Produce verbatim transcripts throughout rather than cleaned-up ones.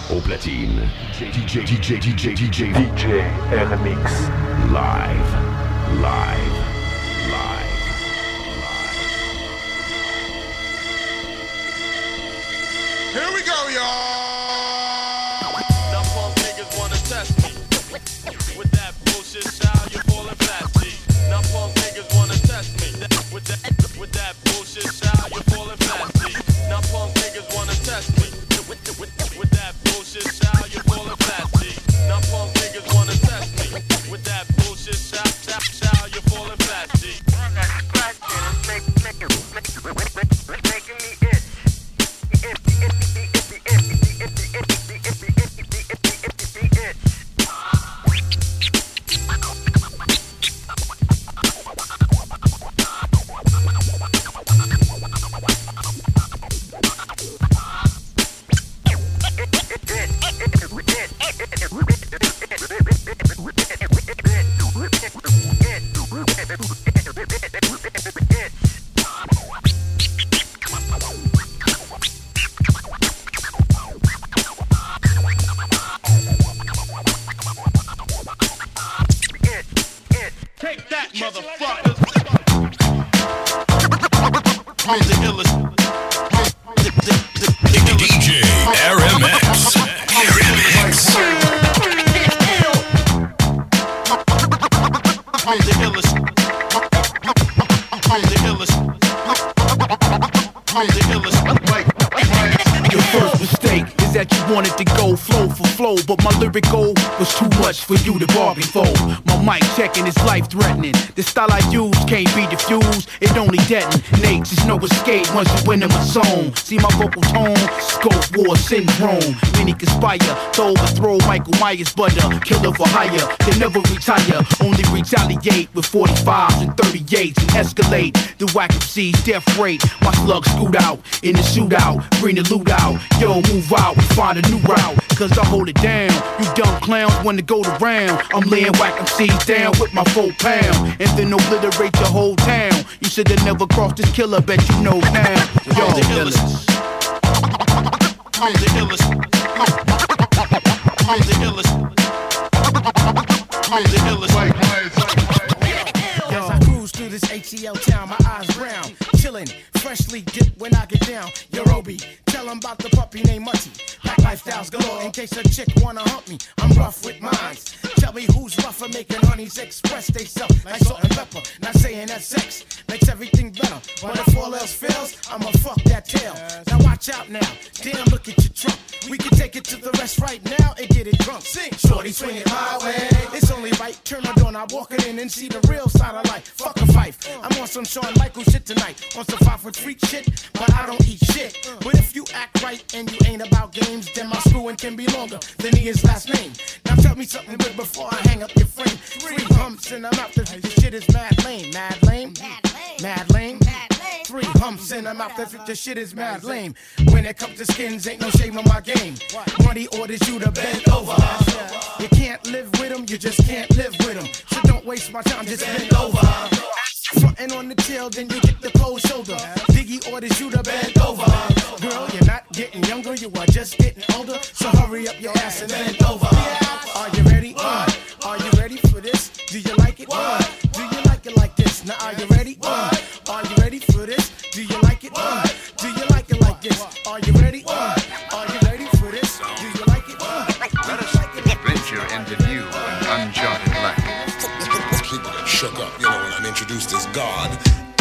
Au platine, D J, D J, D J, D J, D J R M X. Live, live, live, live. Here we go, y'all. Now punk niggas wanna test me. With that bullshit style, you're falling flat, G. Now punk niggas wanna test me. With that, with that bullshit style, you're falling flat, G. Now punk niggas wanna test me. With, with, with that bullshit style, you're falling flat, G. Now punk niggas wanna test me. With that bullshit style, style, style, you're falling flat, G. Making me itch. Take that, motherfuckers! I'm the illest. D J R M X. R M X. I'm the illest. I'm the illest. I'm the illest. Your first mistake is that you wanted to go flow for flow, but my lyrical was too much for you to bargain for. My mic checking is life threatening. The style I use can't be diffused, it only detonates. There's no escape once you win in my zone. See my vocal tone, scope war syndrome. Many conspire to overthrow Michael Myers, but a killer for hire. They never retire, only retaliate with forty-fives and thirty-eights and escalate the whack M C's death rate. My slugs scoot out in the shootout, bring the loot out. Yo, move out, we find a new route, cause I hold it down. You dumb clowns wanna go the round. I'm laying whack M C's down with my four pound, and then obliterate your whole town. You should've never crossed this killer, bet you know now. Yo, I'm the illest. I'm the illest. I'm the illest. I'm the illest. As I cruise through this H E L town, my eyes brown, chillin', freshly dipped when I get down. Yo, Roby, tell 'em about the puppy named Mutty. Black lifestyles galore, in case a chick wanna hump me. I'm rough with mines. Tell me who's rougher, making honeys express they self like salt and pepper. Not saying that sex makes everything better, but if all else fails, I'ma fuck that tail. Now watch out now, damn, look at your trunk. We can take it to the rest right now and get it drunk. Sing, shorty, swing it my way. It's only right, turn the door, now walk it in and see the real side of life. Fuck a fife, I'm on some Shawn Michaels shit tonight. On some five foot freak shit, but I don't eat shit. But if you act right and you ain't about games, then my screwing can be longer than his last name. Now tell me something good before I hang up your frame. Three humps in the mouth, this shit is mad lame. Mad lame? Mad lame? Three humps in the mouth, this shit is mad lame. When it comes to skins, ain't no shame on my game. Money orders you to bend over. You can't live with them, you just can't live with them. So don't waste my time, just bend over. Frontin' on the tail, then you get the cold shoulder. Biggie orders you to bend over. Girl, you're not getting younger, you are just getting older. So hurry up your ass and bend over. Are you ready? Uh, are you ready for this? Do you like it? Uh, do you like it like this? Now are you ready? Uh, are you ready for this? Do you like it? Uh, do you like it like this? Are you ready? Uh, are you ready for this? Do you like it? Uh, Let us venture into new and uncharted land. People that shook up, you know, when I'm introduced as God.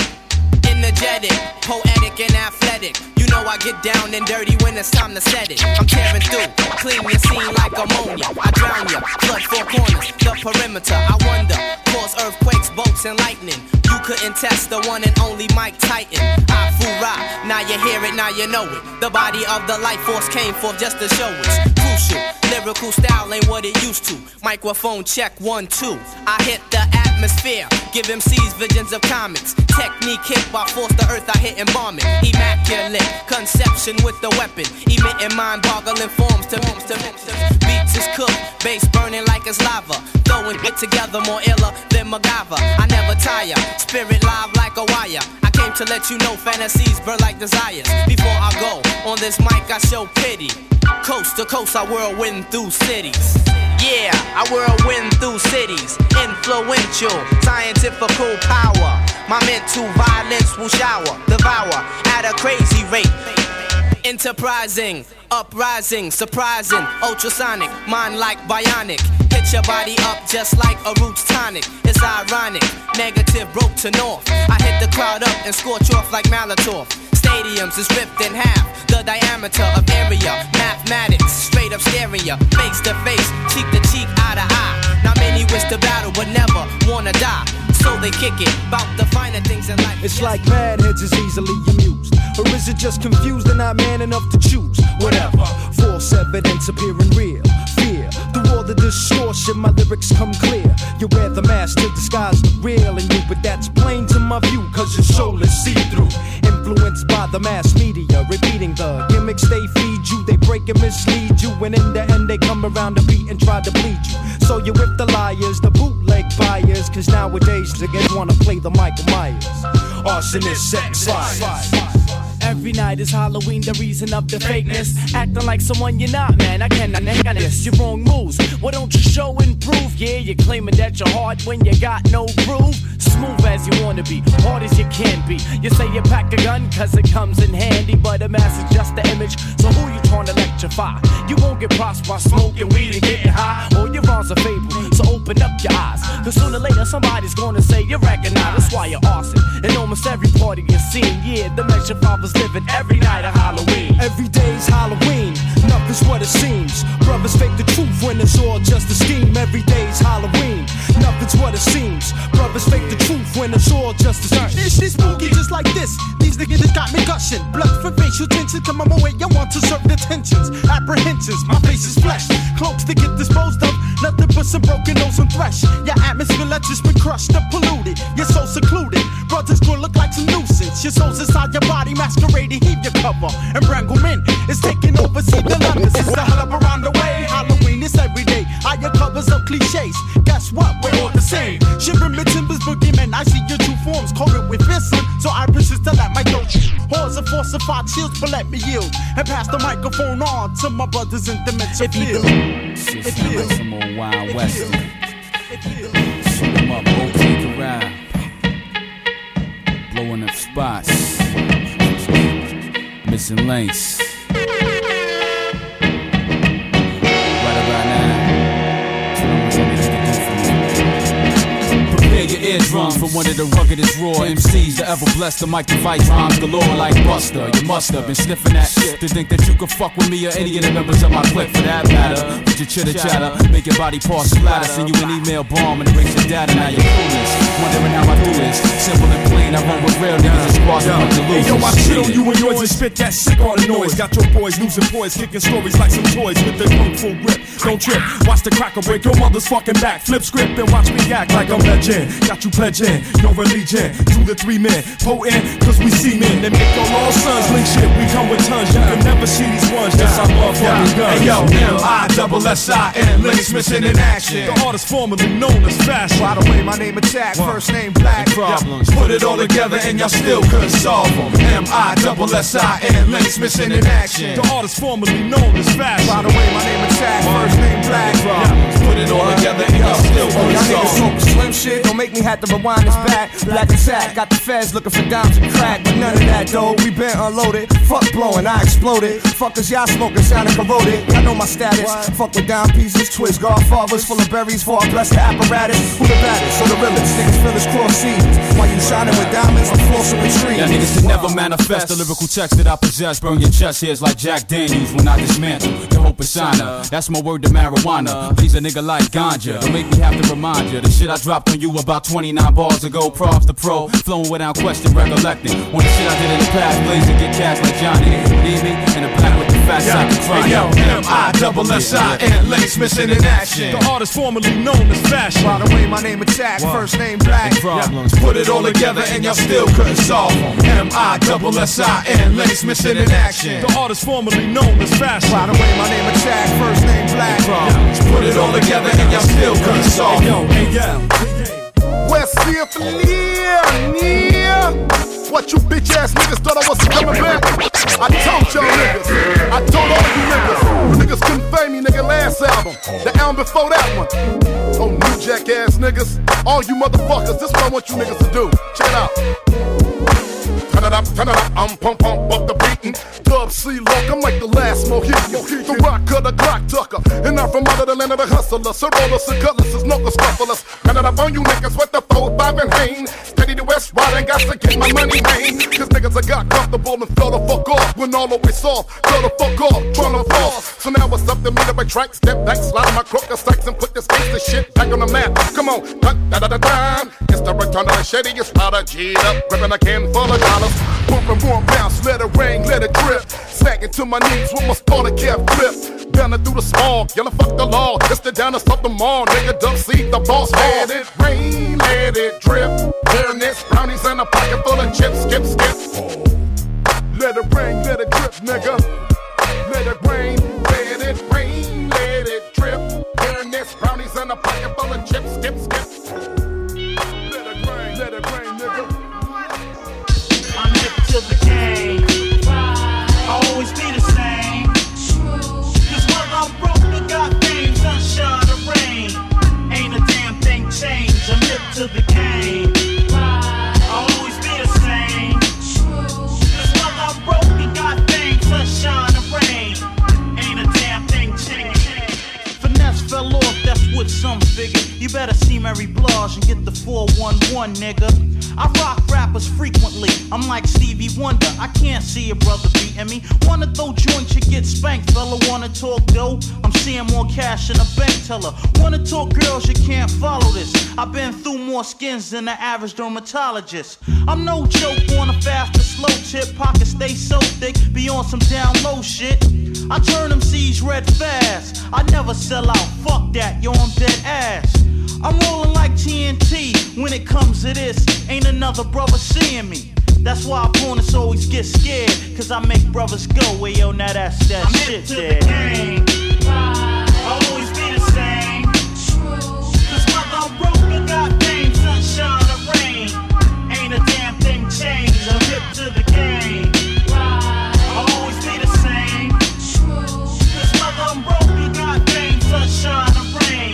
Energetic, poetic and athletic. You know I get down and dirty when it's time to set it. I'm tearing through, clean your scene like ammonia. I drown ya, flood four corners, the perimeter. I wonder, cause earthquakes, bolts and lightning. You couldn't test the one and only Mike Titan. I foo rock, now you hear it, now you know it. The body of the life force came forth just to show it's crucial. Lyrical style ain't what it used to. Microphone check one, two. I hit the atmosphere, give M Cs visions of comets. Technique hit by force the earth, I hit and bomb it. Immaculate conception with the weapon, emitting mind-boggling forms to forms to beats is cooked, bass burning like it's lava. Throwing it together more iller than MacGyver. I never tire, spirit live like a wire. I came to let you know fantasies burn like desires. Before I go on this mic, I show pity. Coast to coast, I whirlwind through cities. Yeah, I whirlwind through cities. Influential, scientifical power. My mental violence will shower, devour at a crazy rate. Enterprising, uprising, surprising, ultrasonic, mind like bionic. Hit your body up just like a roots tonic. It's ironic, negative broke to north. I hit the crowd up and scorch off like Molotov. Stadiums is ripped in half, the diameter of area. Mathematics, straight up stereo, face to face, cheek to cheek, eye to eye. Now many wish to battle but never wanna die, so they kick it, bout the finer things in life. It's like mad heads is easily amused, or is it just confused and not man enough to choose? Whatever, false evidence appearing real. Fear, through all the distortion, my lyrics come clear. You wear the mask to disguise the real in you, but that's plain to my view, cause your soul is see-through. Influenced by the mass media, repeating the gimmicks they feed you. They break and mislead you, and in the end they come around to beat and try to bleed you. So you whip the liars, the bootleg buyers, cause nowadays niggas wanna play the Michael Myers. Arsonist, sex, fires. Every night is Halloween, the reason of the fakeness. Acting like someone you're not, man, I cannot hang this. Your wrong moves, why don't you show and prove? Yeah, you're claiming that you're hard when you got no groove. Smooth as you wanna be, hard as you can be. You say you pack a gun cause it comes in handy, but a mask is just the image, so who you trying to electrify? You won't get prospered by smoking weed and getting high. All your wrongs are fable, so open up your eyes, cause sooner or later somebody's gonna say you're recognize. That's why you're arson, in almost every party you're seeing. Yeah, the Measure Fathers living every night of Halloween. Every day's Halloween, nothing's what it seems. Brothers fake the truth when it's all just a scheme. Every day's Halloween, nothing's what it seems. Brothers fake the truth when it's all just a scheme. It's this spooky just like this. These niggas just got me gushing. Blood for facial tension, come on my way. I want to serve the tensions, apprehensions. My face is flesh, cloaks to get disposed of. Nothing but some broken nose and thresh. Your atmosphere let just been crushed up, polluted. You're so secluded. Brothers gonna look like some nuisance. Your soul's inside your body, masquerading. Heave your cover. Embranglement is taking over. See the London. It's the hell up around the way. Halloween is every day. Higher covers of cliches. Guess what? We're all the same. Shivering mid timbers, boogeymen. I see your true forms coated with fear, son. So I persist to let my throat. Hordes of falsified shields, but let me yield and pass the microphone on to my brothers in dementia field. It's like some old Wild West. Shoot 'em up, go take around. Blowing up spots. Missing links. Right about now. That's what I want you niggas to do for me. Prepare your eardrums for one of the ruggedest raw M Cs to ever bless the mic device. Rhymes galore like Buster. You must have been sniffing that shit to think that you could fuck with me or any of the members of my clique for that matter. With your chitter chatter, make your body parts splatter. Send you an email bomb and erase your data. Now you're clueless. Wondering how I do this. Simple and plain, I run with real niggas and squads and bunch of losers. Hey yo, I shit on you and yours and spit that sick on the noise. Got your boys losing poise, kicking stories like some toys with the kung fu grip. Don't trip, watch the cracker break your mother's fucking back. Flip script and watch me act like I'm legend. Got you pledging your religion to the three men. Potent, cause we see men. They make your all sons link shit. We come with tons. You can never see these ones. Yes, I love fucking guns. Hey yo, M I double S I N, links missing in action. The artist formerly known as Fashion. By the way, my name attack, first name Black. Problems. Put it all together and y'all still couldn't solve them. M I double S I N, links missing in action. The artist formerly known as Fashion. By the way, my name attack, first name Black. Problems. Put it all together and y'all still couldn't solve them. Slim shit, don't make me have to rewind this back. Black attack, got the feds looking for dimes and crack, but none of that though. We been unloaded, fuck blowing, I exploded. Fuckers, y'all smoking, sounding corroded. I know my status. Fuck with down pieces, twist godfathers full of berries for I bless the apparatus. Who the baddest? So the realest niggas feel this cross seasons. While you shining with diamonds, I'm flossing with trees. Yeah, niggas can never manifest the lyrical text that I possess. Burn your chest hairs like Jack Daniels when I dismantle your whole persona. That's my word to marijuana. Please a nigga like ganja. Don't make me have to remind you the shit I dropped on you about twenty-nine bars ago. Props to pro, flowing without question, recollecting. On the shit I did in the past, blazing get cash like Johnny. Need me in the black with the fat side of crying. Yo, M I double S I N, links missing in action. The artist formerly known as Fashion. By the way, my name attack, first name Black. Problems. Put it all together and y'all still couldn't solve them. M I double S I N, links missing in action. The artist formerly known as Fashion. By the way, my name attack, first name Black. Problems. Put it all together and y'all still couldn't solve them. Hey yo, hey yo. West Symphonia, yeah. What you bitch ass niggas thought I was coming back? I told y'all niggas, I told all you niggas. You niggas couldn't fame me, nigga, last album. The album before that one. Oh, new jack ass niggas. All you motherfuckers, this is what I want you niggas to do. Check it out. Turn it up, turn it up, I'm pump pump up the beatin'. Dub C look, I'm like the last Mohican. The rock of the Glock tucker. And I'm from out of the land of the hustler. Sorolus and cutlasses, no scufflers. Turn it up on you niggas with the four, five, and Hain. Steady the West Riding, got to get my money, man. Cause niggas I got comfortable and fell the fuck off. When all the way soft, fell the fuck off, tryna fall. So now it's up to me to retract, step back, slide on my crooked stacks and put this gangsta shit back on the map. Come on, da da da da da. It's the return of the shadiest powder, G'd up, ripping a can full of dollars. Bumping, boom, bounce, let it rain, let it drip. Sagging to my knees with my starter cap flip. Down through the smog, yelling fuck the law. It's the down to stop them all, nigga. Dub C, the boss. Let it rain, let it drip. Fairness, brownies in a pocket full of chips. Skip, skip. Let it rain, let it drip, nigga. Let it rain, let it rain, let it drip. Fairness, brownies in a pocket full of chips. Skip, skip. Let it rain, let it rain, nigga. I'm hip to the game. I'll always be the same. Cause while I'm broke, I got fame, sunshine or rain. Ain't a damn thing changed. I'm hip to the game. I'll always be the same. Cause while I'm broke, I got fame, sunshine or rain. Ain't a damn thing changed. Finesse fell off, that's what some figure. You better see Mary Blige and get the four one one, nigga. I rock rappers frequently, I'm like Stevie Wonder. I can't see a brother beating me. Wanna throw joints, you get spanked. Fella wanna talk dough, I'm seeing more cash in a bank teller. Wanna talk girls, you can't follow this. I've been through more skins than the average dermatologist. I'm no joke on a fast or slow tip. Pockets stay so thick, be on some down low shit. I turn them C's red fast. I never sell out, fuck that, yo, I'm dead ass. I'm rolling like T N T when it comes to this. Ain't another brother seeing me. That's why opponents always get scared. Cause I make brothers go, well yo, now that's that I'm shit there. I'm hip to the game. I'll always be the same. Cause while I'm broke, I got fame, sunshine or rain. Ain't a damn thing changed. I'm hip to the game. I'll always be the same. Cause while I'm broke, I got fame, sunshine or rain.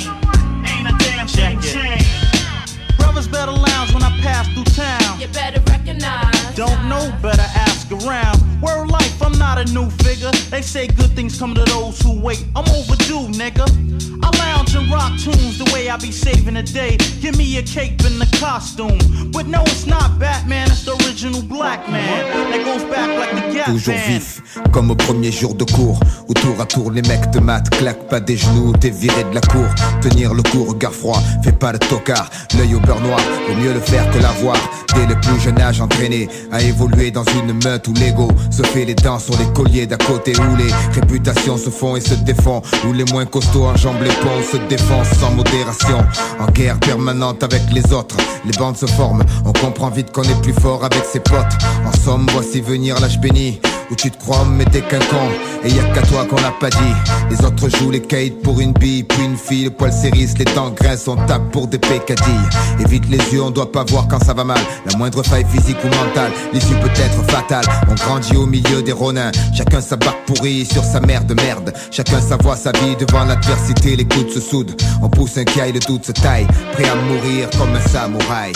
Check it. Brothers better lounge when I pass through town. You better recognize. Don't know, better ask around. Word life, I'm not a new figure. They say good things come to those who wait. I'm overdue, nigga. I lounge and rock tunes the way I be saving the day. Give me a cape and a costume. But no, it's not Batman, it's the original black man. That goes back like the Gap Toujours Band. vif, comme au premier jour de cours. Où tour à tour les mecs te matent, claquent pas des genoux, t'es viré de la cour. Tenir le coup, regard froid, fais pas le tocard. L'œil au beurre noir, vaut mieux le faire que l'avoir. Dès le plus jeune âge entraîné à évoluer dans une meute où l'ego se fait les dents sur les colliers d'à côté. Où les réputations se font et se défont. Où les moins costauds enjambent les ponts, se défoncent sans modération. En guerre permanente avec les autres, les bandes se forment. On comprend vite qu'on est plus fort avec ses potes. En somme, voici venir l'âge béni où tu te crois mais t'es qu'un con. Et y'a qu'à toi qu'on l'a pas dit. Les autres jouent les kites pour une bille, puis une fille, le poil s'érisse, les dents grincent, on tape pour des pécadilles. Évite les yeux, on doit pas voir quand ça va mal. La moindre faille physique ou mentale, l'issue peut être fatale. On grandit au milieu des ronins, chacun sa barque pourrie sur sa mère de merde. Chacun sa voix, sa vie, devant l'adversité, les coudes se soudent. On pousse un caille, le doute se taille, prêt à mourir comme un samouraï.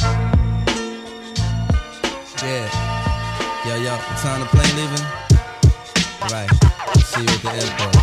Yeah. Yo, yo, what time the plane leaving? Right, see you at the airport.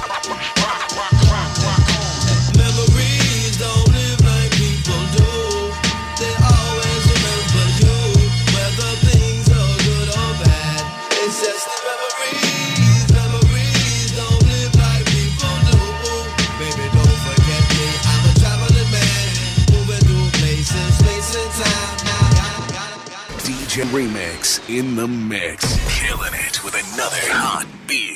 Memories don't live like people do. They always remember you, whether things are good or bad. It's just the memories. Memories don't live like people do. Baby, don't forget me. I'm a traveling man, moving through places, space and time. D J Remix in the mix, killing it with another hot beat.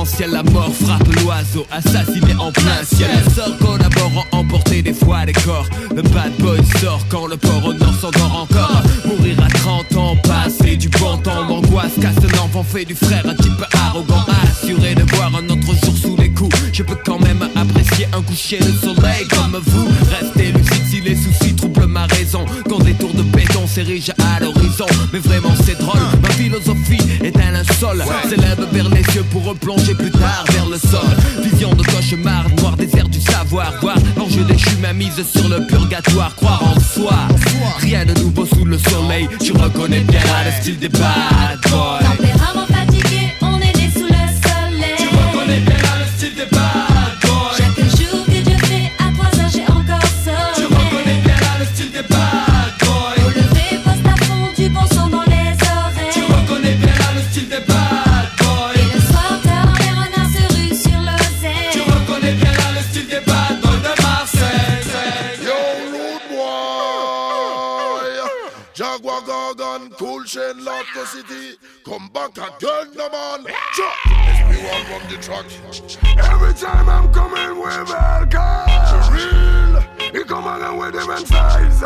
présidentielle, la mort frappe l'oiseau, assassiné en plein ciel. Les sœurs collaborant emporter des fois des corps. Le bad boy sort quand le port au nord s'endort encore. Mourir à trente ans, passer du bon temps. L'angoisse casse l'enfant, fait du frère un type arrogant. Assuré de voir un autre jour sous les coups. Je peux quand même apprécier un coucher de soleil comme vous. Restez lucide si les soucis troublent ma raison. Quand des tours de béton s'érigent à l'horizon. Mais vraiment c'est drôle, ma philosophie est un linceul. S'élève vers les cieux pour replonger plus tard vers le sol. Vision de cauchemar, noir désert du savoir. Voir l'enjeu déchu, ma mise sur le purgatoire. Croire en soi, rien de nouveau sous le soleil. Tu reconnais bien le style des bad boys. Tempérament fatigué, on est né sous le soleil. Tu reconnais bien le style des bad boys. Chaque jour que Dieu fait, à trois heures j'ai encore sommeil. Tu reconnais bien le style des bad boys. Au lever, poste à fond, du bon son dans les oreilles. Tu reconnais bien le style des bad boys. Et le soir tard, les renards se ruent sur l'oseille. Tu reconnais bien le style des bad boys de Marseille. Yo, rude boy, Jaguar Gargan, cool chain, lock the city. Come back again, the man. Everyone from the track. Every time I'm coming with Belka, real. He come again with different styles.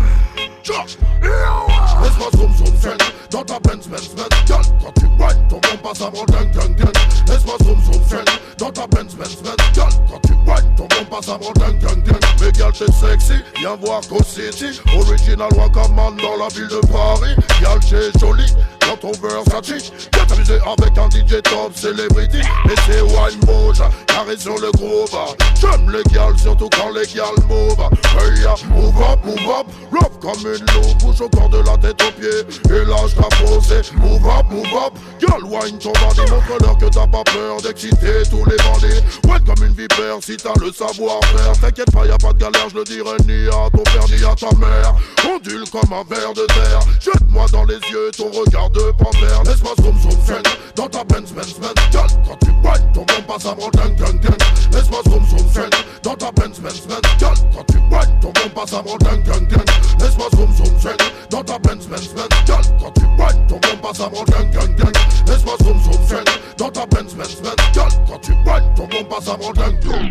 Laisse-moi zoom zoom friend, dans ta Benz Benz Benz. Girl, quand tu whine, ton bon passe avant ding ding ding. Laisse-moi zoom zoom friend, dans ta Benz Benz Benz. Girl, quand tu whine, ton bon passe avant ding ding ding. Mais girl t'es sexy, viens voir Co City. Original Wakaman dans la ville de Paris. Girl t'es jolie, dans ton Versace. Viens t'amuser avec un D J top celebrity. Et c'est wine bouge, carré sur le groove. J'aime les gals, surtout quand les gals move. Hey ya, move up, move up, rough comme une loupe. Bouge au corps de la tête aux pieds, et lâche ta posée. Move up, move up, girl wine ton bandit. Montre-leur que t'as pas peur d'exciter tous les bandits. Ouais comme une vipère si t'as le savoir-faire. T'inquiète pas, y'a pas de galère, je le dirai ni à ton père ni à ta mère. Ondule comme un ver de terre, jette-moi dans les yeux ton regard de panthère. Laisse-moi zoom zoom friend, dans ta Benz Benz Benz. Girl, quand tu whine, ton bon passe avant ding ding ding. Laisse-moi zoom zoom friend, dans ta Benz Benz Benz. Girl, quand tu whine, ton bon passe avant ding ding ding. Laisse-moi zoom zoom friend, dans ta Benz Benz Benz. Girl, quand tu whine, ton bon passe avant ding ding ding. Laisse-moi zoom zoom friend, dans ta Benz Benz Benz. Girl, quand tu whine, ton bon passe avant ding ding.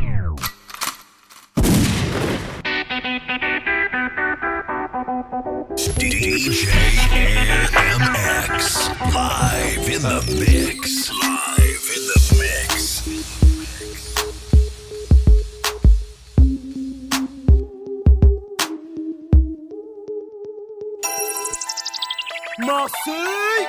D J A M X, live in the mix, live in the mix. Marseille.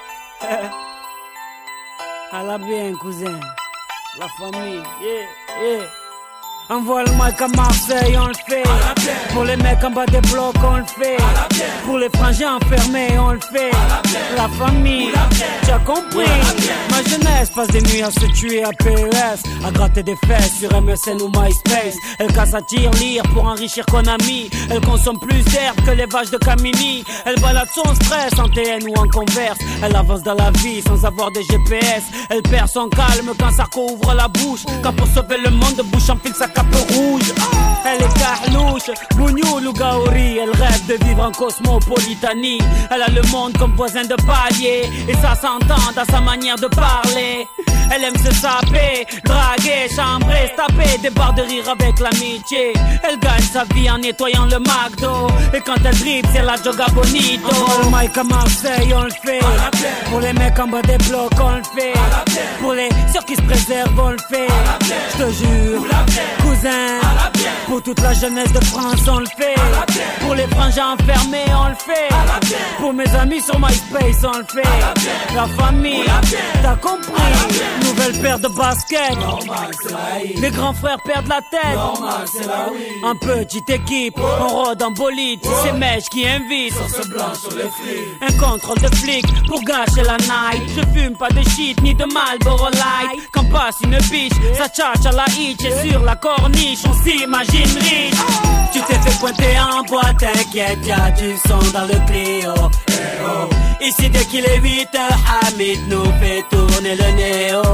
À la bien, cousin. La famille, yeah, yeah. Envoie le mic à Marseille, on le fait. Pour les mecs en bas des blocs, on le fait. Pour les frangins enfermés, on le fait. La famille, tu as compris. Ma jeunesse passe des nuits à se tuer à P E S, à gratter des fesses sur M S N ou MySpace. Elle casse à tir-lire pour enrichir Konami. Elle consomme plus d'herbe que les vaches de Camini. Elle balade son stress en T N ou en Converse. Elle avance dans la vie sans avoir de G P S. Elle perd son calme quand Sarko ouvre la bouche. Quand pour sauver le monde, bouche enfile sa cape rouge. Elle est carlouche, bougnoul ou gaori. Elle rêve de vivre en cosmopolitanie. Elle a le monde comme voisin de palier, et ça s'entend dans sa manière de parler. Elle aime se saper, draguer, chambrer, se taper des barres de rire avec l'amitié. Elle gagne sa vie en nettoyant le McDo, et quand elle dribble c'est la joga bonito. Pour le mic à Marseille on le fait. Pour les mecs en bas des blocs on le fait. Pour les ceux qui se préservent on le fait. Je te jure, cousin, pour toute la jeunesse de France on le fait. Pour les frangins enfermés on le fait. Pour mes amis sur MySpace on le fait. La famille, t'as compris. Nouvelle paire de baskets. Les grands frères perdent la tête. En petite équipe, on rôde en bolide. C'est ces mèches qui invitent. Un contrôle de flic pour gâcher la night. Je fume pas de shit ni de Marlboro Light. Quand passe une biche, ça tchatche à la hitch. Et sur la corniche, on s'imagine riche. Tu t'es fait pointer en boîte, t'inquiète, y'a du son dans le Clio. Ici dès qu'il est huit heures, Hamid nous fait tourner le néo.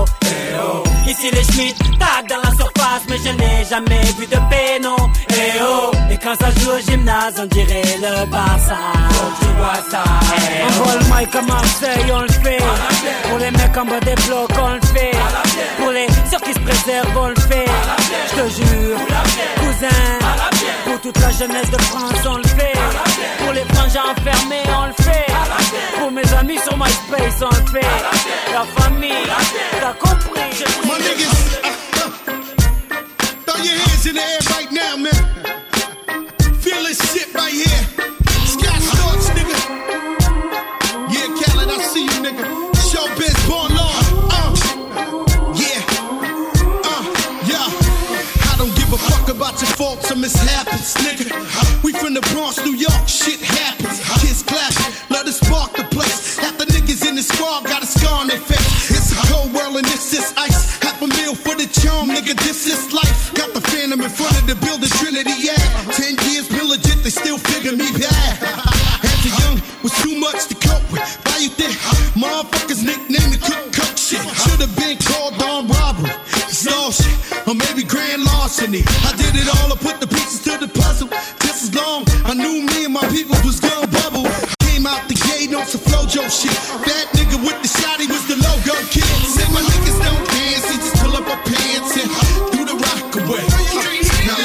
Ici les Schmitt tac dans la surface, mais je n'ai jamais vu de péno. Et oh, et Quand ça joue au gymnase, on dirait le Barça. Faut que tu vois ça. On voit le mic à Marseille, on le fait. Pour les mecs en bas des blocs, on le fait. Pour les ceux qui se préservent, on le fait. Je te jure, cousin. Pour toute la jeunesse de France, on le fait. Pour les frangins enfermés, on le fait. Pour mes amis sur MySpace, on le fait. La famille, t'as compris. My niggas, uh, uh, throw your hands in the air right now, man. Feel this shit right here. Scott Storch, nigga. Yeah, Khaled, I see you, nigga. Showbiz, born law. Uh, yeah, uh, yeah. I don't give a fuck about your faults or mishaps, nigga. We from the Bronx, New York, shit happens. Kids clapping, love to spark the place. Half the niggas in the squad got a scar on their face. It's a cold world and this is ice. Half a meal for the charm, nigga, this is life. Got the phantom in front of the building, Trinity, yeah. Ten years, been legit, they still figure me bad. As a young, was too much to cope with. Why you think motherfuckers nicknamed the cook cook shit? Should've been called on robbery, stall shit, or maybe grand larceny. I did it all, I put the pieces to the puzzle. Just as long, I knew me and my people was gonna bubble. Came out the gate on some Flojo shit. That nigga with the shotty was the logo kid. Said my niggas don't dance, he just pull up our pants and do the rock away. Now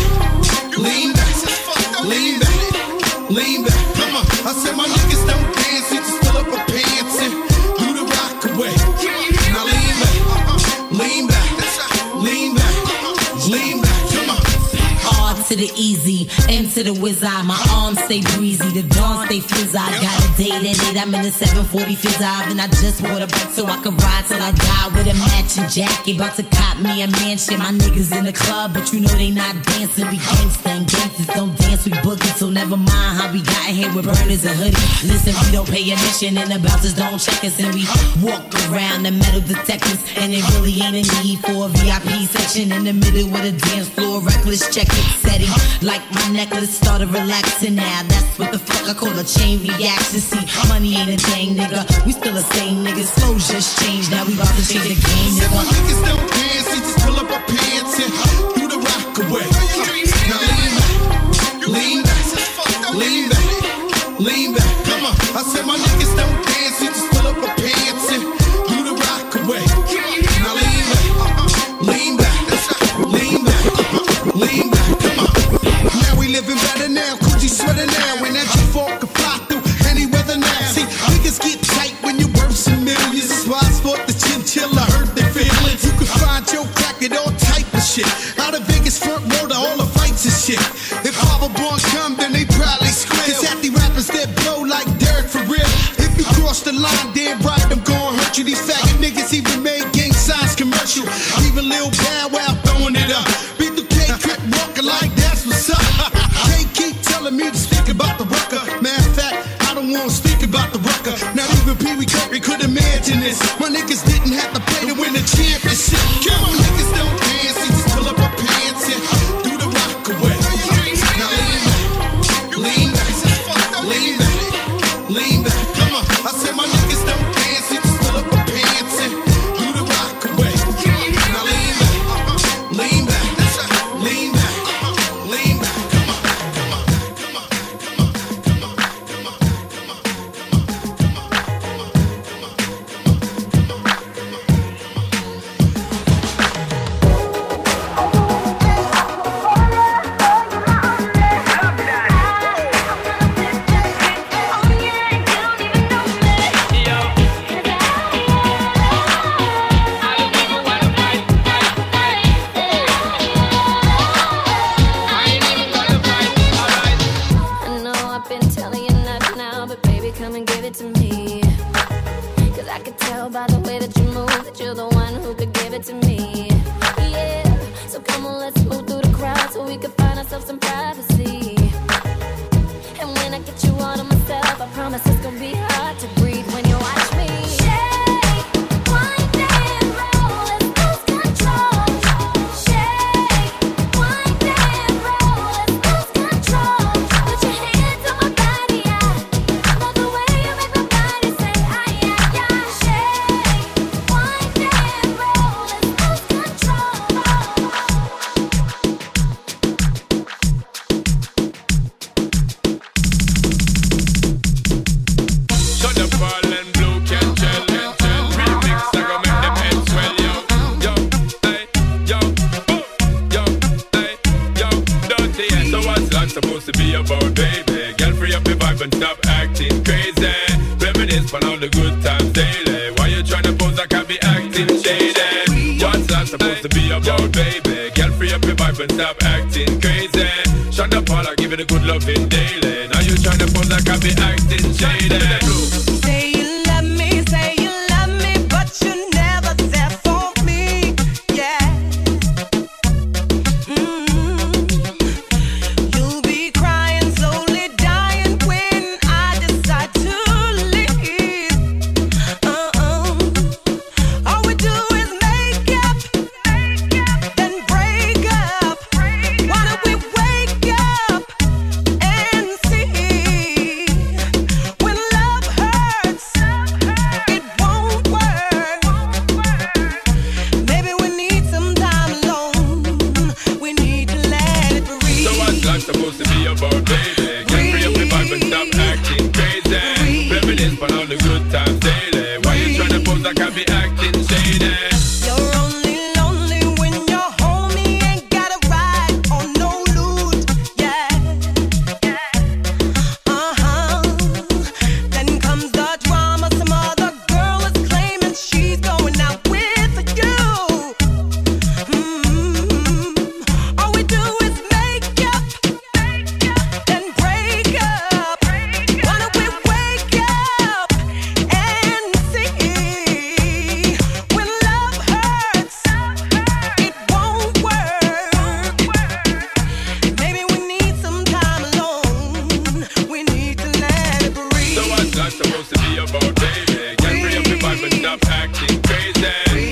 lean back, lean back, lean back, lean back. Come on, I said my niggas don't dance, he just pull up our pants and do the rock away. Now lean back, lean back, lean back, lean back. Come on. R to the easy, M to the whiz eye. My arms stay breezy, the dawn stay fizz. I got a date at eight, I'm in the seven forty fizz eye. And I just bought a bike so I can ride till I die with a matching jacket. About to cop me a mansion. My niggas in the club, but you know they not dancing. We gangsta and gangsters don't dance, we boogie. So never mind how we got here with burners and hoodies. Listen, we don't pay admission and the bouncers don't check us. And we walk around the metal detectors. And it really ain't a need for a V I P section in the middle of the dance floor. Reckless check it, setting like my necklace started relaxing now. That's what the fuck I call a chain reaction. See, money ain't a thing, nigga. We still the same niggas. Flow just changed, now we about to change the game, Said my nigga. niggas don't dance, he just pull up our pants and do the rock away. Now lean back, lean back, lean back, lean back. Come on, I said my niggas don't dance, he just pull up our pants and do the rock away. Now lean back, lean back, lean back, lean back. Come on. Now we living better now, Coochie sweater now, when that G-Fork can fly through any weather now. See, niggas get tight when you're worth some millions. That's why I sport the chinchilla, hurt their feelings. You can find your crack at all type of shit. Out of Vegas front row to all the fights and shit. If Papa Born come, then they probably squeal. Cause half the rappers that blow like Derek for real. If you cross the line, damn right, I'm gon' hurt you. These faggot niggas even made gang signs commercial. Even Lil Bow Wow throwing it up. B two K Crip walking like that's what's up. Can't keep telling me to speak about the rucker. Matter of fact, I don't wanna speak about the rucker. Not even Pee Wee Kirby could imagine this. My niggas didn't have to play to win the championship. Come on, niggas don't dance, they just pull up our pants and do the rock away. Now lean back, lean back, lean back, lean back. Come on, I said my niggas don't dance, they just pull up our pants and do the rock away. Now lean back, lean back, lean back, lean back. Come on, come on, come on, come on, come on, come on, come on, I know I've been telling you not now, but baby, come and give it to me. Cause I could tell by the way that you move that you're the one who could give it to me. Yeah, so come on, let's move through the crowd so we can find ourselves some privacy. And when I get you all to myself, I promise it's gonna be hard to breathe when you watch me. Shake, wind and roll, let's lose control. Shake, wind and roll, let's lose control. Put your hands on my body, I love the way you make my body say, ay, ay, ay. Shake, wind and roll, let's lose control. I can't be acting shady. What's that supposed to be about, baby? Girl, free up your vibe and stop acting crazy. Shut up, all I give it a good loving daily. Now you trying to pose, I can't be acting shady. Say you love me, say you love me, but you never there for me. Yeah. Mm-hmm. You'll be crying, slowly dying when I decide to leave. Uh-uh. All we do is make up, then break up. Why don't we wake up and see? When love hurts, it won't work. Maybe we need some time alone. We need to let it breathe. So what's life supposed to be about, baby? Get free up your vibe and stop acting crazy. Reminisce on all the good times daily. Why you trying to pose, I can't be acting shady. You're only lonely when you're home. You ain't got a ride or no loot. Yeah. Uh-huh. Then comes the drama. Some other girl is claiming she's going out with you. Mm-hmm. All we do is make up, then break up. Why don't we wake up and see? When love hurts, it won't work. Maybe we need some time alone. We need to let it breathe. So what's life supposed to be about, baby? Get free up your vibe and stop acting crazy.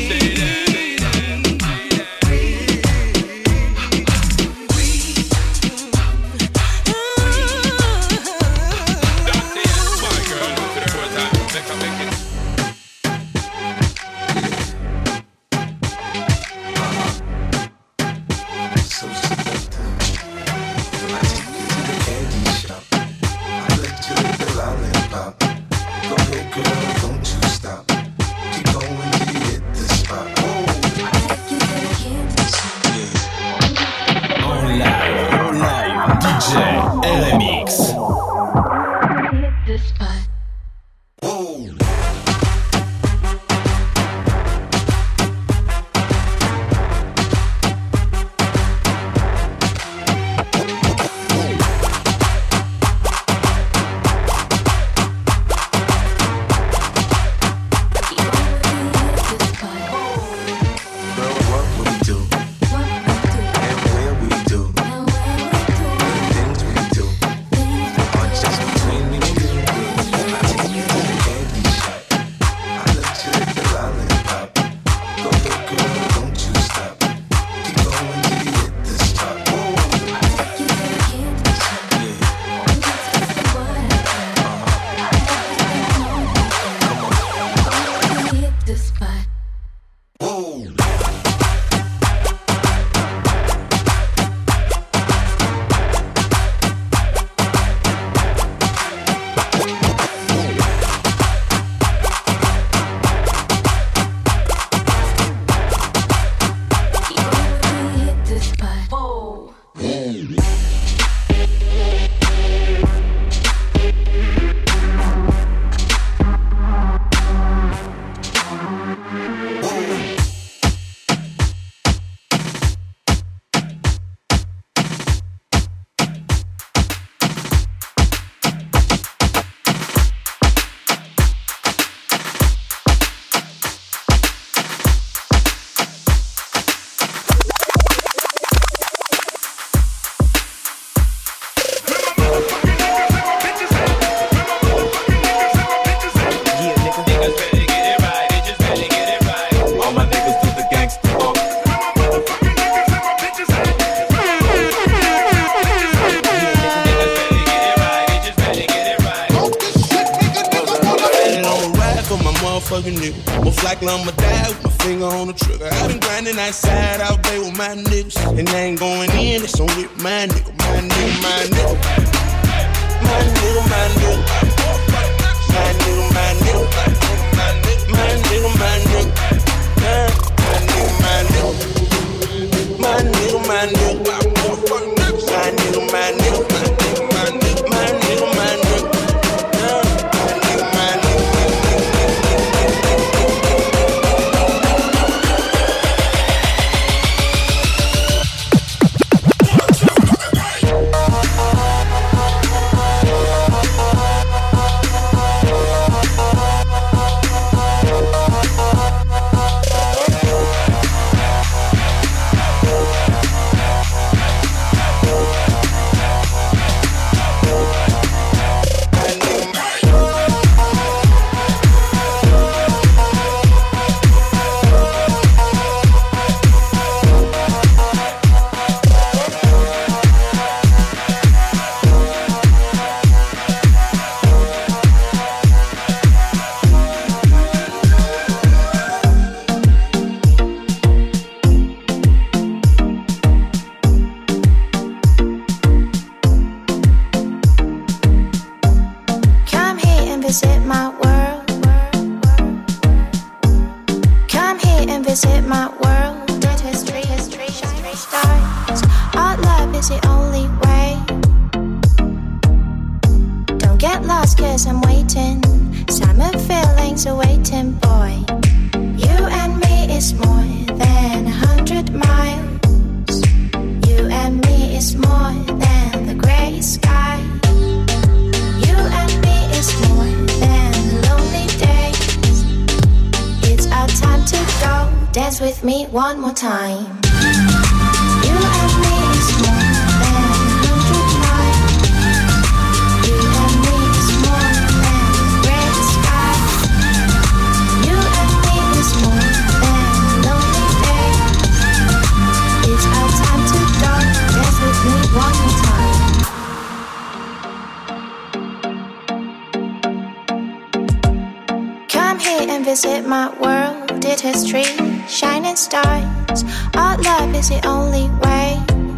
So seductive. When I take you to the candy shop, I let you lick the lollipop. Go ahead, girl, don't you stop. Keep going till you hit the spot. Oh, En live, en live, D J R M X. girl, what we do, and where we do, the things we do, are just between me and you. I take you to the candy shop, I let you lick the lollipop. Go ahead, girl, don't you stop. Keep going till you hit the spot. Oh, motherfucking nigga. Most likely I'ma die with my finger on the trigger. I've been grinding outside all day with my niggas, and they ain't going in, it's on with my nigga, my nigga, my nigga. My nigga, my nigga. My nigga, my nigga. My nigga, my nigga, my nigga. My nigga, my nigga. My nigga, my nigga. My nigga, my nigga. My nigga, my nigga, my nigga. and visit my world. Did history, history, shining stars. Our love is the only way. Don't get lost, cause I'm waiting. Summer feelings are waiting, boy. You and me is more than a hundred miles. You and me is more than the gray sky. You and me is more than lonely days. It's our time to go. Dance with me one more time. You and me is more than a hundred miles. You and me is more than the gray sky. You and me is more than lonely days. It's our time to go. Dance with me one more time. Come here and visit my world. Did history, shining stars. Our love is the only way.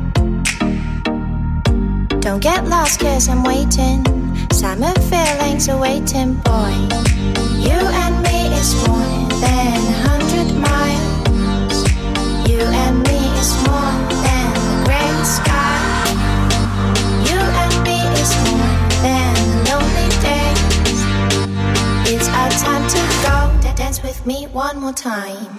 Don't get lost, cause I'm waiting. Summer feelings are waiting, boy. You and me is more than a hundred miles. You and me is more than the gray sky. You and me is more than lonely days. It's our time to go. Dance with me one more time.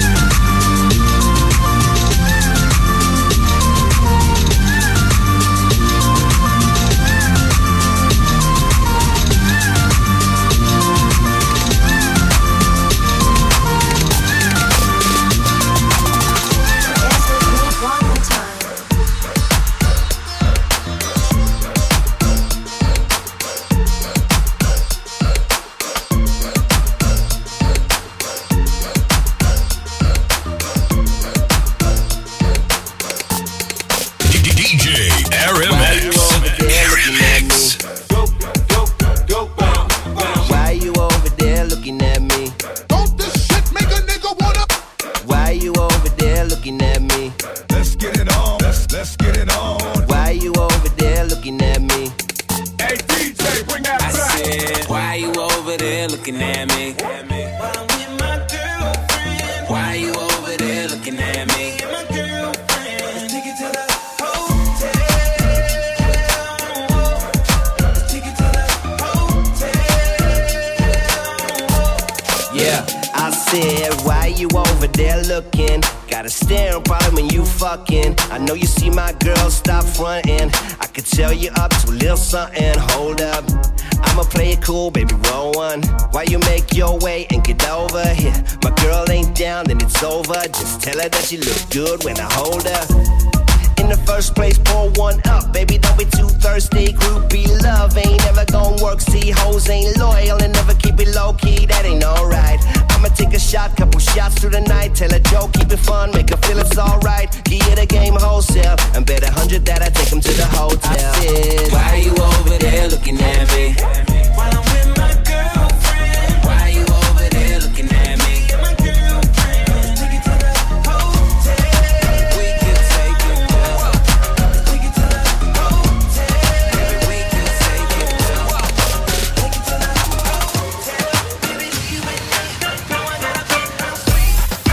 I know you see my girl, stop frontin'. I could tell you up to a little something. Hold up, I'ma play it cool, baby, roll one. Why you make your way and get over here? My girl ain't down, then it's over. Just tell her that she look good when I hold her. In the first place, pour one up. Baby, don't be too thirsty. Groupie love ain't never gon' work. See, hoes ain't loyal and never keep it low-key. That ain't alright. I'ma take a shot, couple shots through the night. Tell a joke, keep it fun, make her feel it's alright. Give you the game wholesale, and bet a hundred that I take him to the hotel. I said, why are you over there looking at me? While I'm with my girlfriend. Why are you over there looking at me? My girlfriend. Take it to the hotel. We can take it well. Take it to the hotel. Baby, we can take it well. Take it to the hotel. Baby, you and me. Now I gotta be real sweet.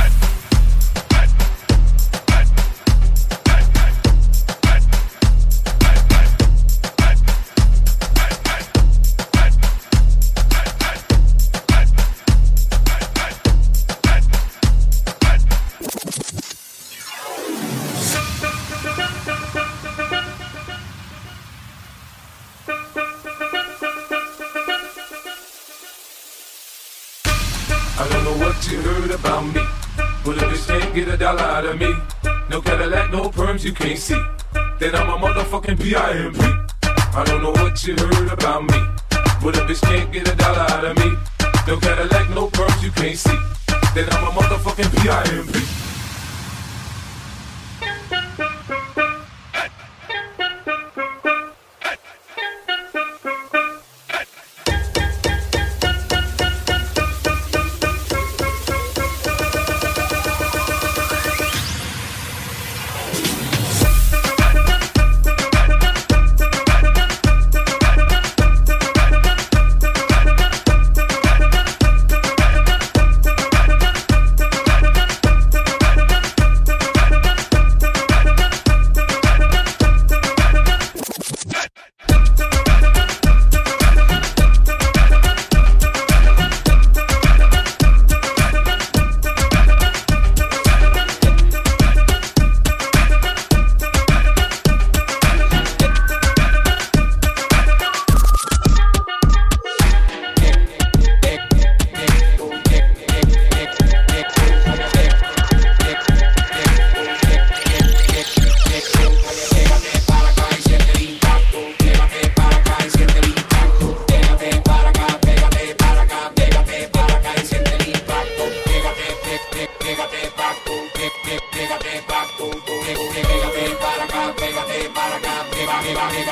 I don't know what you heard about me, but if this can't get a dollar out of me, no Cadillac, no perms, you can't see, then I'm a motherfucking P I M P. I don't know what you heard about me, but if this can't get a dollar out of me, no Cadillac, no perms, you can't see, then I'm a motherfucking P I M P.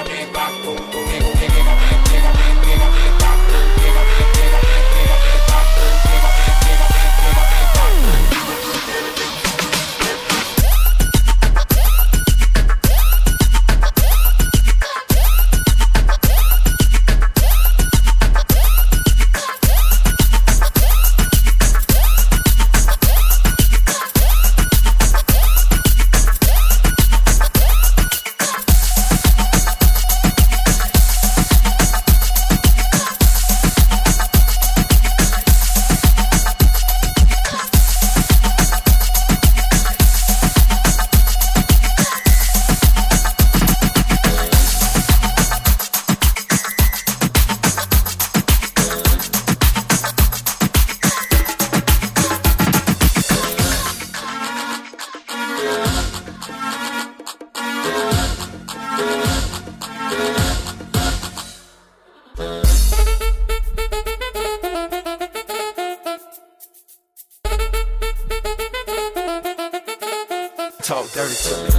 Talk dirty to me.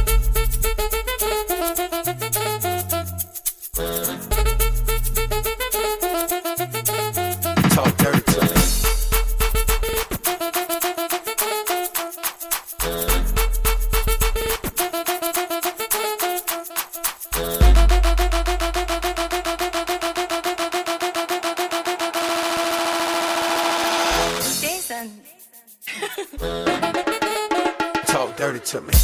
Talk dirty to me. Jason. Talk dirty to me.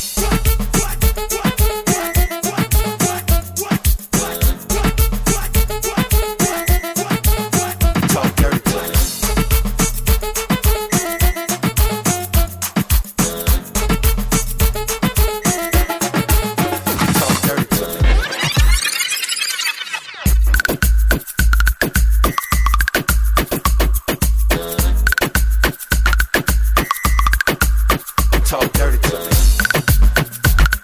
Talk dirty to me. Talk dirty to me. Talk dirty to me.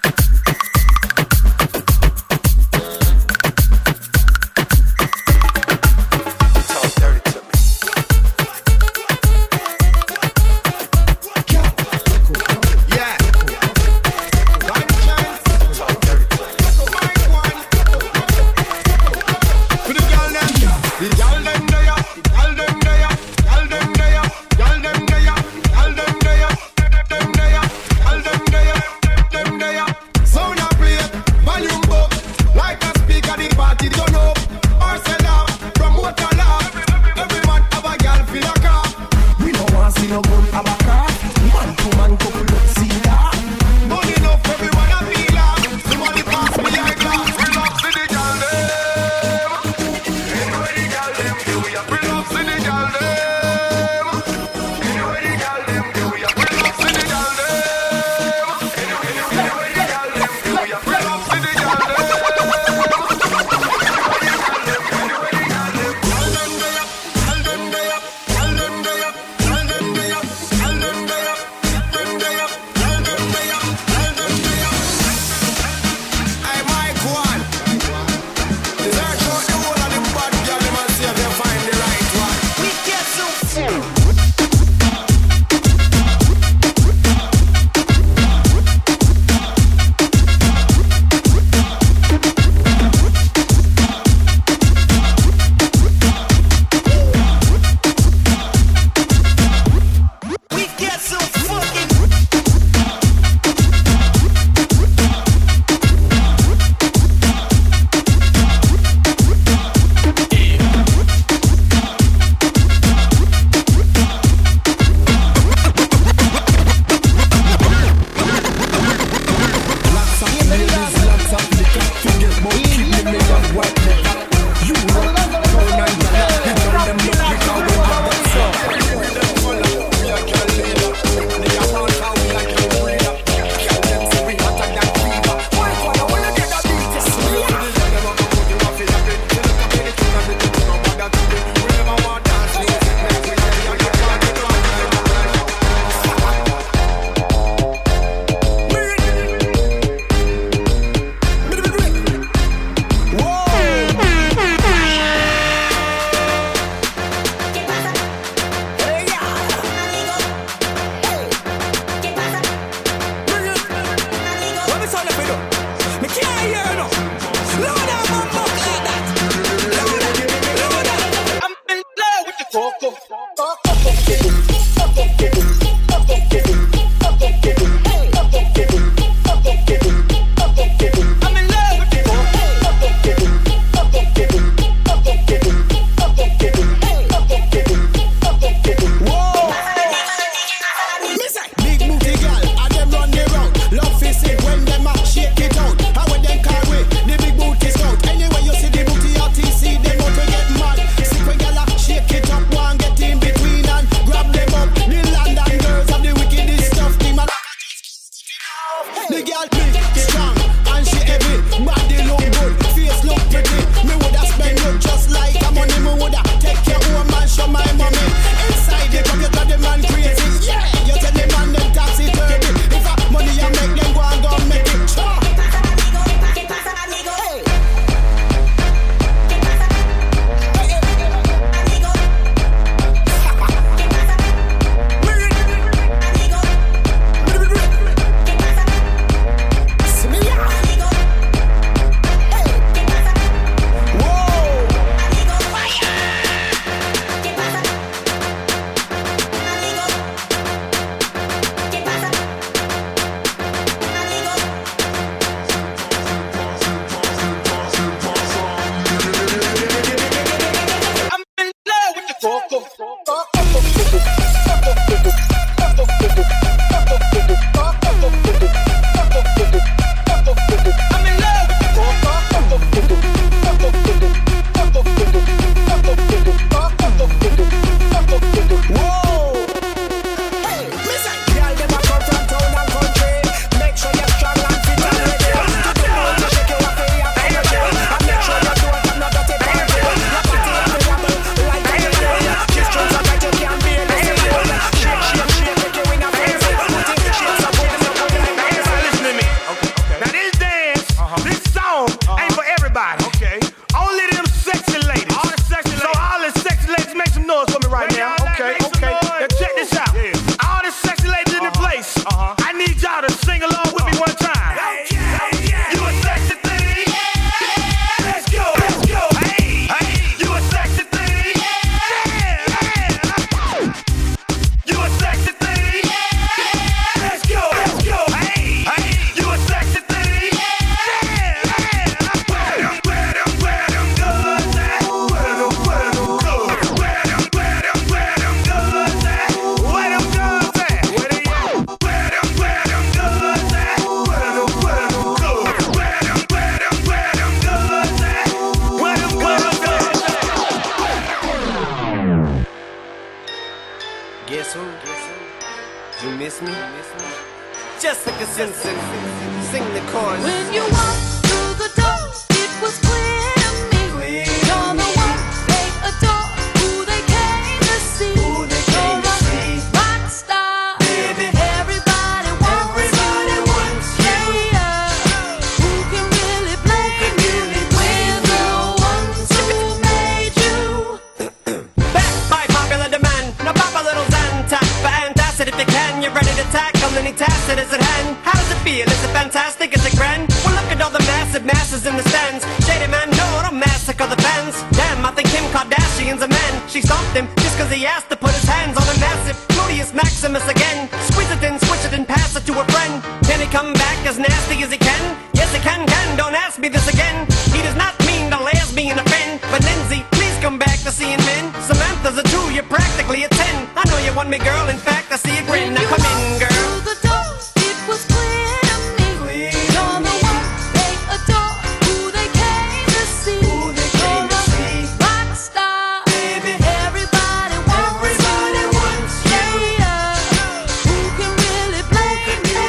You miss me? Jessica Simpson, sing the chorus. When you walked through the door, it was clear to me. You're the one they adore, who they came to see. You're a rock star, baby. Everybody wants Everybody you. Wants you. Yeah. Who can really blame you? We're the ones who made you. Back by popular demand, now pop a little Xanta, but antacid if you can. You're ready to tackle any task that is at hand. How does it feel? Is it fantastic? Is it grand? Well, look at all the massive masses in the stands. Shady man, no, don't massacre the fans. Damn, I think Kim Kardashian's a man. She stopped him just cause he asked to put his hands on a massive Gluteus Maximus again. Squeeze it in, switch it and pass it to a friend. Can he come back as nasty as he can? Yes, he can, can, don't ask me this again. He does not mean to lesbian offend. But Lindsay, please come back to seeing men. Samantha's a two, you're practically a ten. I know you want me, girl, in fact, I see a grin. Now come in, girl. Through the door, it was clear to me. You're the one they adore, who they came to see. You're a rock star, baby. Everybody wants Everybody you. Wants you. Yeah. Who can really blame you?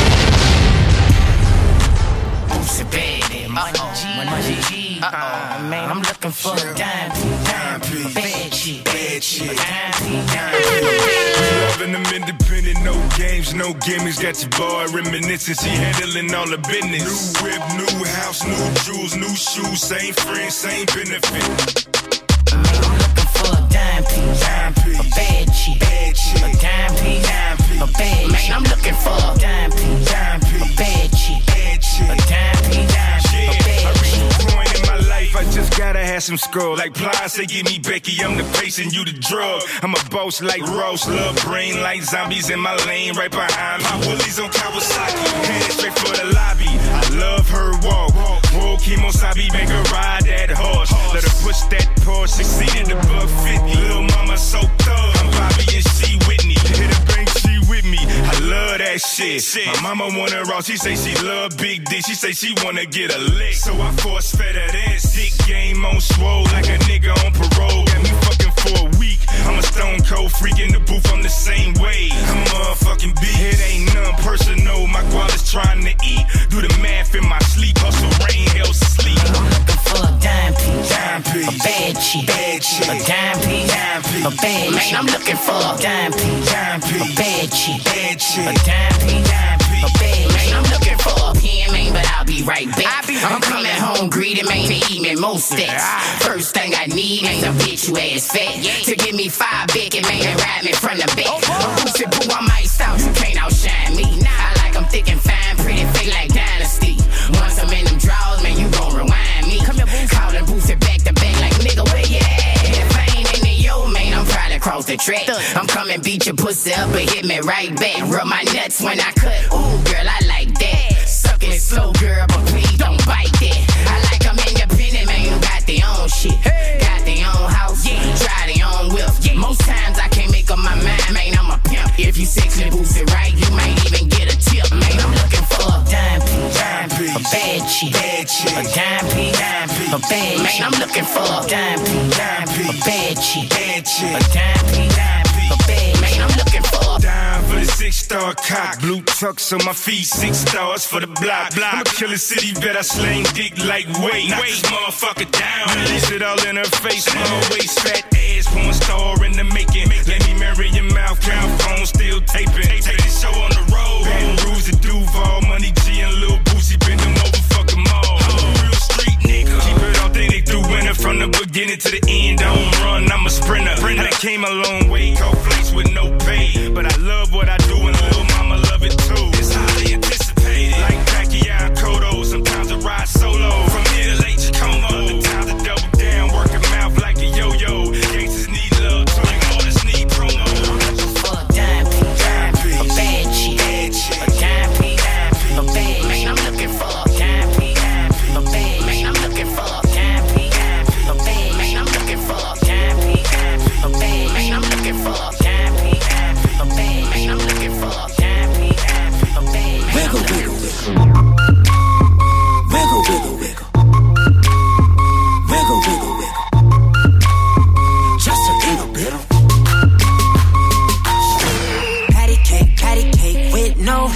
Boosie baby, money G, money G. Uh-oh, man, I'm looking for a dime piece, dime piece, bad chick, bad chick, dime piece, dime piece. Loving them independent, no games, no gimmicks. Got your boy reminiscing, she handling all the business. New whip, new house, new jewels, new shoes, same friends, same benefit. I'm looking for a dime piece, dime piece, a bad chick, bad chick, a dime piece, dime piece, a bad chick. Man, I'm looking for a dime piece, dime piece, a bad chick, bad chick, a dime piece, dime piece, a bad chick. Point in my life, I just gotta have some skull. Like Ply say, give me Becky, I'm the patient, you the drug. I'm a boss like Ross, love brain like zombies in my lane, right behind me. Woolies on Kawasaki, headed straight for the lobby. I love her walk, whoa, Kimosabi, make her ride that horse. Let her push that Porsche, exceeded the buck fifty. Little mama so thug, I'm Bobby and she Whitney. Hit a bank, she with me, I love that shit. My mama want her raw, she say she love big D, she say she wanna get a lick. So I force fed her this, dick game on swole like a nigga on parole. Got me fucking for a week, I'm a stone cold freak in the booth, I'm the same way. I'm a motherfucking beat, it ain't none personal, my guala's trying to eat. Do the math in my sleep, hustle rain, hell sleep. I'm looking for a dime piece, dime piece, a bad chick, bad chick, a dime piece, dime piece, a bad chick. Man, I'm looking for a dime piece, dime piece, a bad chick, bad chick, a dime piece, dime piece, a bad chick. Man, I'm looking for a pen, man, but I'll be right back. Be I'm coming home greedy, man, to eat me most stacks. First thing I need, man, a bitch you ass fat. To give me five bacon, man, and ride me from the back. A Boosie boo, I might stop, you can't outshine me. I like them thick and fine, pretty fake like Dynasty. Once I'm in them drawers, man, you gon' rewind me. Callin' Boosie back to back like nigga, where you at? If I ain't in the yo, man, I'm probably across the track. I'm coming beat your pussy up and hit me right back. Rub my nuts when I cut, ooh, girl, I like that. Suck it slow, girl, but please don't bite that. I like them independent, man, you got their own shit. Got their own house, try their own whip. Most times I can't make up my mind, man, I'm a pimp. If you sexy Boosie right, you might even get a tip. Man, I'm looking for a dime piece, dime piece, a bad chick, bad chick, a dime piece, dime piece, a bad chick. Man, I'm looking for a dime piece, dime piece, a bad chick, bad chick, a dime piece, dime piece, a bad chick. Man, I'm looking for a dime for the six-star cock, blue tucks on my feet, six stars for the block. I'm a killer city vet, I slang dick like weight. Knock this motherfucker down, release it all in her face. Small waist, fat ass, porn star in the making. Let me marry your mouth, count phone still taping. Take this show on the road. Baton Rouge and Duval, Money G and Lil Boosie, bend them over, fuck them all. I'm a real street nigga, keep it authentic through winter. From the beginning to the end, I don't run, I'm a sprinter. I done came a long way, caught flights with no pay. But I love what I do and little mama love it too. It's highly anticipated, like Pacquiao and Cotto. Sometimes I ride solo, from here to Lake Tacoma. The time to double down, work a mouth like a yo-yo. Gangsters need love, too, like artists need promo. For a dime piece, dime piece, a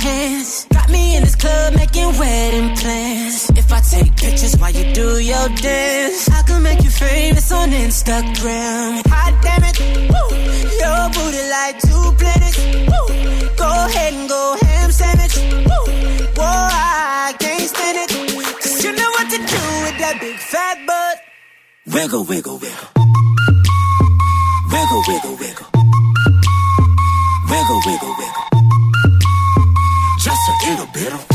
hands. Got me in this club making wedding plans. If I take pictures while you do your dance, I can make you famous on Instagram. Hot damn it, woo. Your booty like two planets. Woo. Go ahead and go ham sandwich. Woo. Whoa, I can't stand it. Cause you know what to do with that big fat butt. Wiggle, wiggle, wiggle. Wiggle, wiggle, wiggle. Wiggle, wiggle, wiggle. Just a little bit of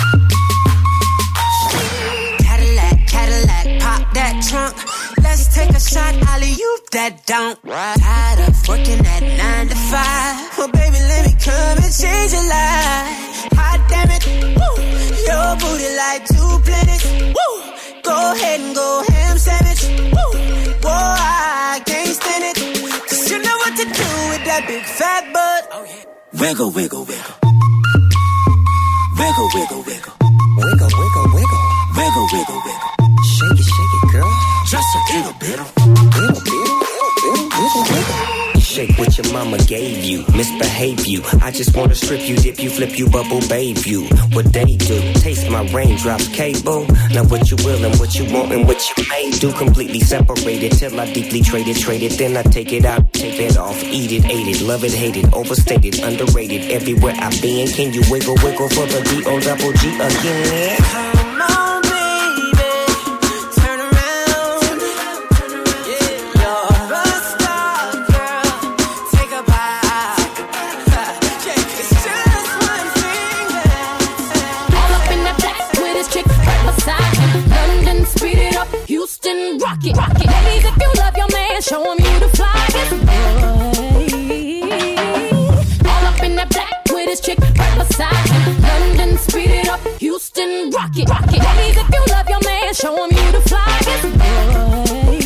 Cadillac, Cadillac, pop that trunk. Let's take a shot, alley-oop that don't. Tired of working at nine to five. Well, baby, let me come and change your life. Hot damn it, woo. Your booty like two planets. Woo. Go ahead and go ham sandwich. Woo. Whoa, I can't stand it. Cause you know what to do with that big fat butt. Wiggle, wiggle, wiggle. Wiggle, wiggle, wiggle. Wiggle, wiggle, wiggle. Wiggle, wiggle, wiggle. Shake it, shake it, girl. Just a little bit of. Little bit, little, wiggle, wiggle. Shake what your mama gave you, misbehave you. I just wanna strip you, dip you, flip you, bubble bathe you. What they do, taste my raindrops, cable. Now what you will and what you want and what you may do. Completely separated till I deeply trade it, trade it. Then I take it out, take it off, eat it, ate it, love it, hate it, overstated, underrated. Everywhere I've been, can you wiggle, wiggle for the D O double G again? Come on, baby, turn around. Yeah, you're a star, girl. Take a bite. It's just one finger. All up in that black with his chick right beside him. London, speed it up. Houston, rock it, rock it. Ladies, if you love your man, show him you the flyest boy. All up in that black with his chick right beside him. London, speed it up. Houston, rock it, rock it. Ladies, if you love your man, show him you the flyest boy.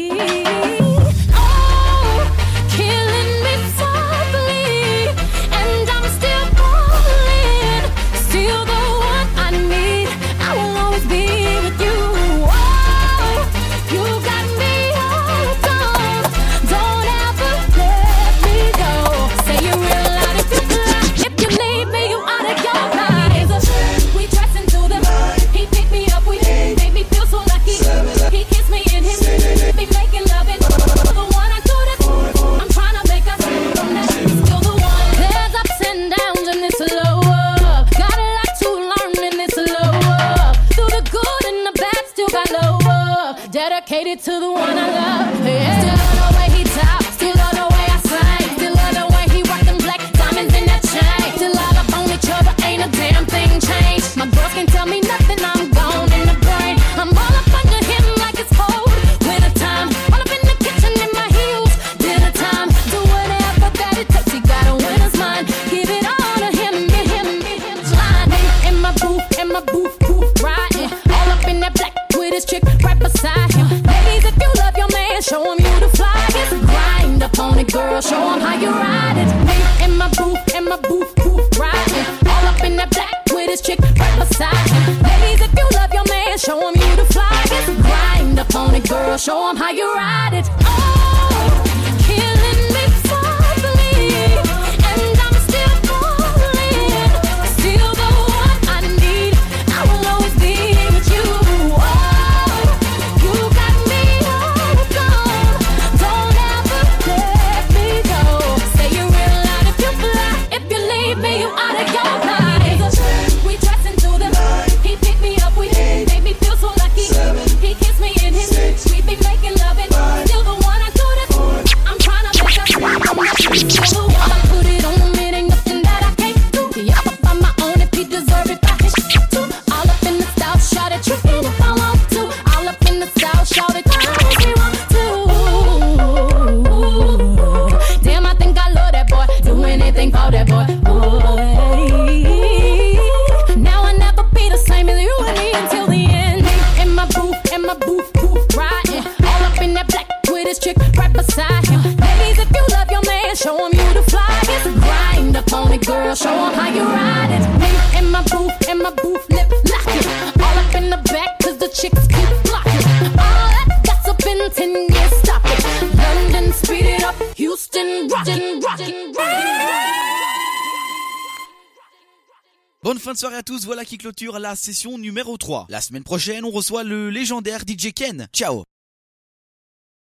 Oh, killing me softly, and I'm still falling. Still the one I need. I will always be with you. Oh, you got me hooked on. Don't ever let me go. Say you real loud if you fly. If you leave me, you out of your mind. We dress into them. He picked me up. We made me feel so lucky. He kissed me in his. Be making love it. The one I do this. I'm trying to make us from that. Still the one. There's ups and downs in this lower. Got a lot to learn in this lower. Through the good and the bad, still got lower. Dedicated to the one I love. Yeah. Still love the way he talks. Still love the way I sing. Still love the way he rock them black diamonds in that chain. Still all up on each other, ain't a damn thing changed. My girls can't tell me nothing, I'm gone in the brain. I'm all up under him like it's cold. Winter time, all up in the kitchen in my heels. Dinner time, do whatever that it takes. He got a winner's mind. Give it all to him, me, him, me, him. Slide in my booth, in my booth, booth, riding. All up in that black with his chick right beside him. Ladies, if you love your man, show him you the flyest. Grind up on it, girl, show him how you ride it. Me in my booth, in my booth, booth, riding. All up in that black with his chick right beside him. Ladies, if you love your man, show him you the flyest. Grind up on it, girl, show him how you ride it. Oh, killing me softly, and I'm still falling. Still the one I need. I will always be with you. Oh, you got me hooked on. Don't ever let me go. Say you real loud if you fly. If you leave me, you out of your mind. We dress into them. He picked me up. We made me feel so lucky. He kissed me in his. We be making love it. Still the one I do this. I'm trying to make us from nothing. Still the one I put it on him. It ain't nothing that I can't do. Yeah, I'm up on my own if he deserve it. I hit shit too. All up in the style, shout it, tripping if I want to. All up in the style, shout it, if he want to. Damn, I think I love that boy. Do anything for that boy. Boy. Now I never be the same as you and me until the end. In my booth, in my booth, booth, riding. All up in that black with his chick right beside him. Ladies, if you love your man, show him you the flyest. Grind up on it, girl, show him how you ride it. Me in my booth, in my booth, lip lock it. All up in the back, cause the chicks keep blocking. All that gossip in ten years, stop it. London, speed it up. Houston, rockin', rockin', rockin'. Bonne fin de soirée à tous, voilà qui clôture la session numéro trois. La semaine prochaine, on reçoit le légendaire D J Ken. Ciao.